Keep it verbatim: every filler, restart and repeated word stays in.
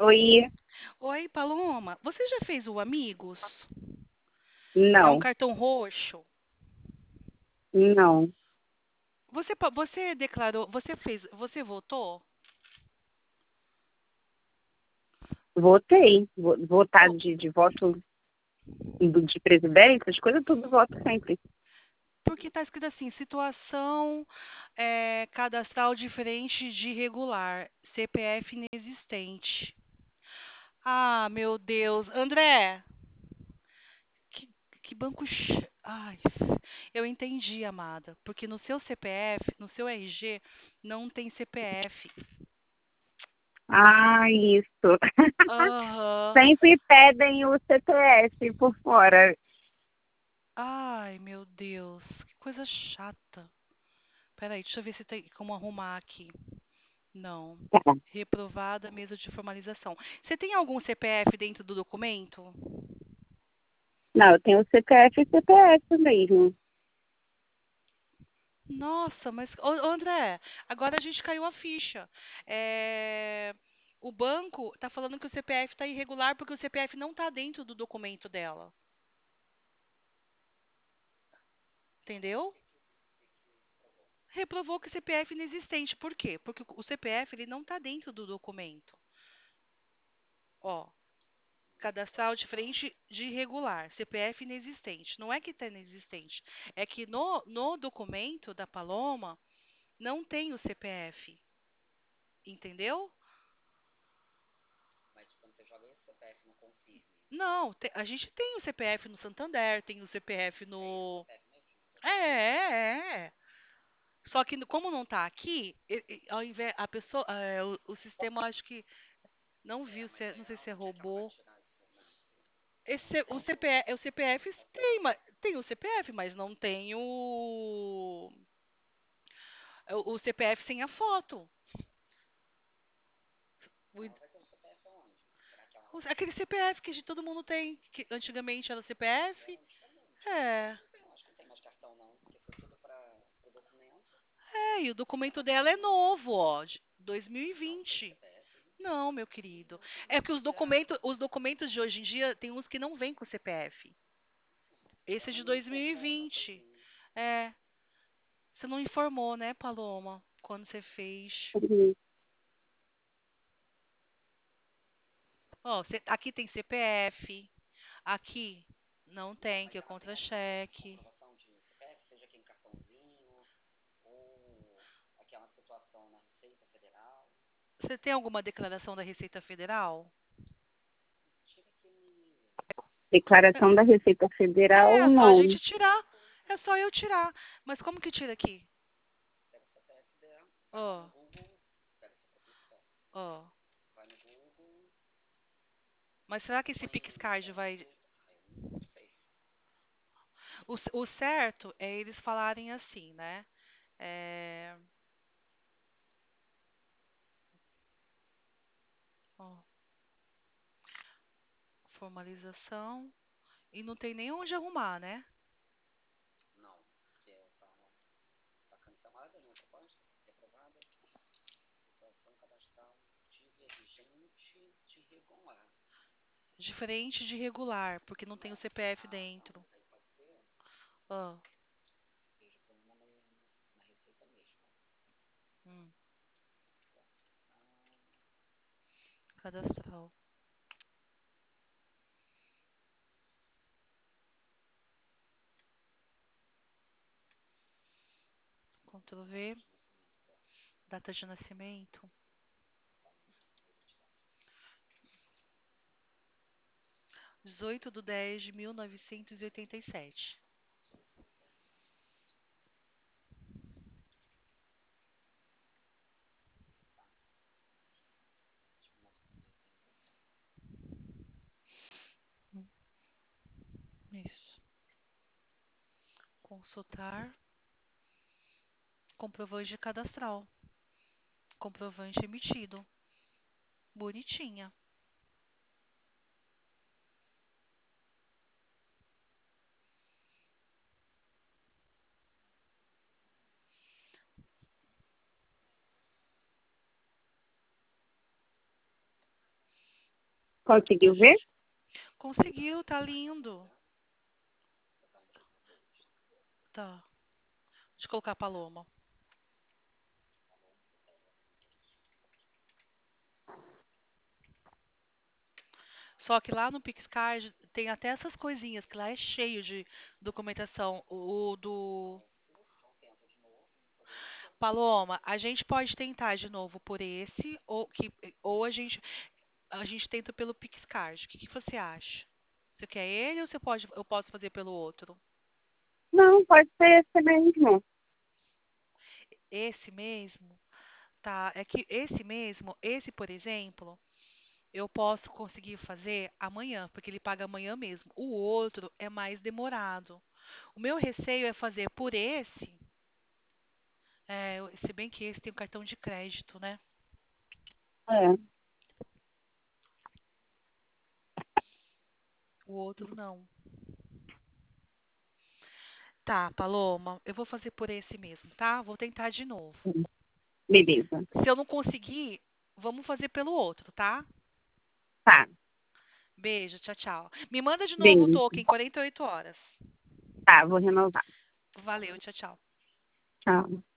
Oi, Oi, Paloma. Você já fez o Amigos? É um não, cartão roxo. não. Você, pa- você declarou, você fez, você votou? Votei. Vo- Votar Co- de, de voto do- de presidente, as coisas tudo voto sempre. Porque está escrito assim, situação é, cadastral diferente de irregular, C P F inexistente. Ah, meu Deus. André, que, que banco... ch- Ai, eu entendi, amada. Porque no seu C P F, no seu R G, não tem C P F. Ah, isso. Aham. Sempre pedem o C P F por fora. Ai, meu Deus, que coisa chata. Peraí, deixa eu ver se tem como arrumar aqui. Não. Tá. Reprovada mesa de formalização. Você tem algum C P F dentro do documento? Não, eu tenho C P F e C P F mesmo. Nossa, mas. Ô, ô, André, agora a gente caiu a ficha. É, O banco está falando que o C P F está irregular porque o C P F não está dentro do documento dela. Entendeu? Reprovou que o C P F é inexistente. Por quê? Porque o C P F ele não está dentro do documento. Ó, cadastral diferente de irregular, C P F inexistente. Não é que está inexistente, é que no, no documento da Paloma não tem o C P F, entendeu? Não, te- a gente tem o C P F no Santander, tem o C P F no. É, é, é. Só que no- como não está aqui, e- e- ao invés a pessoa, é, o, o sistema acho que não viu, se é- não sei se é robô. Esse, o C P F, o C P F tem, mas tem o C P F, mas não tem o o o C P F sem a foto. O id- o- aquele C P F que a gente- todo mundo tem, que antigamente era C P F. É. É, e o documento dela é novo, ó, de dois mil e vinte. Não, meu querido. É que os documentos, os documentos de hoje em dia tem uns que não vêm com C P F. Esse é de dois mil e vinte. É, você não informou, né, Paloma, quando você fez. Ó, cê- aqui tem C P F, aqui não tem, que é contra-cheque. Você tem alguma declaração da Receita Federal? É, Declaração da Receita é Federal, é só a não. gente tirar. É só eu tirar. Mas como que tira aqui? Ó, ó. Mas será que esse PixCard vai. O, c- o certo é eles falarem assim, né? É, ó, formalização. E não tem nem onde arrumar, né? Diferente de regular, porque não tem o C P F dentro. Ó, hum, cadastral. Ctrl V, data de nascimento. dezoito de dez de mil novecentos e oitenta e sete. Hum, Isso. Consultar. Comprovante cadastral. Comprovante emitido. Bonitinha. Conseguiu ver? Conseguiu, tá lindo. Tá. Deixa eu colocar a Paloma. Só que lá no PixCard tem até essas coisinhas, que lá é cheio de documentação. O, o do Paloma, a gente pode tentar de novo por esse, ou, que, ou a gente, a gente tenta pelo PixCard. O que, que você acha? Você quer ele ou você pode, eu posso fazer pelo outro? Não, pode ser esse mesmo. Esse mesmo? Tá, é que esse mesmo, esse, por exemplo, eu posso conseguir fazer amanhã, porque ele paga amanhã mesmo. O outro é mais demorado. O meu receio é fazer por esse, é, se bem que esse tem o cartão de crédito, né? É. O outro não. Tá, Paloma, eu vou fazer por esse mesmo, tá? Vou tentar de novo. Beleza. Se eu não conseguir, vamos fazer pelo outro, tá? Tá. Beijo, tchau, tchau. Me manda de novo o Beijo. token, quarenta e oito horas. Tá, vou renovar. Valeu, tchau, tchau. Tchau.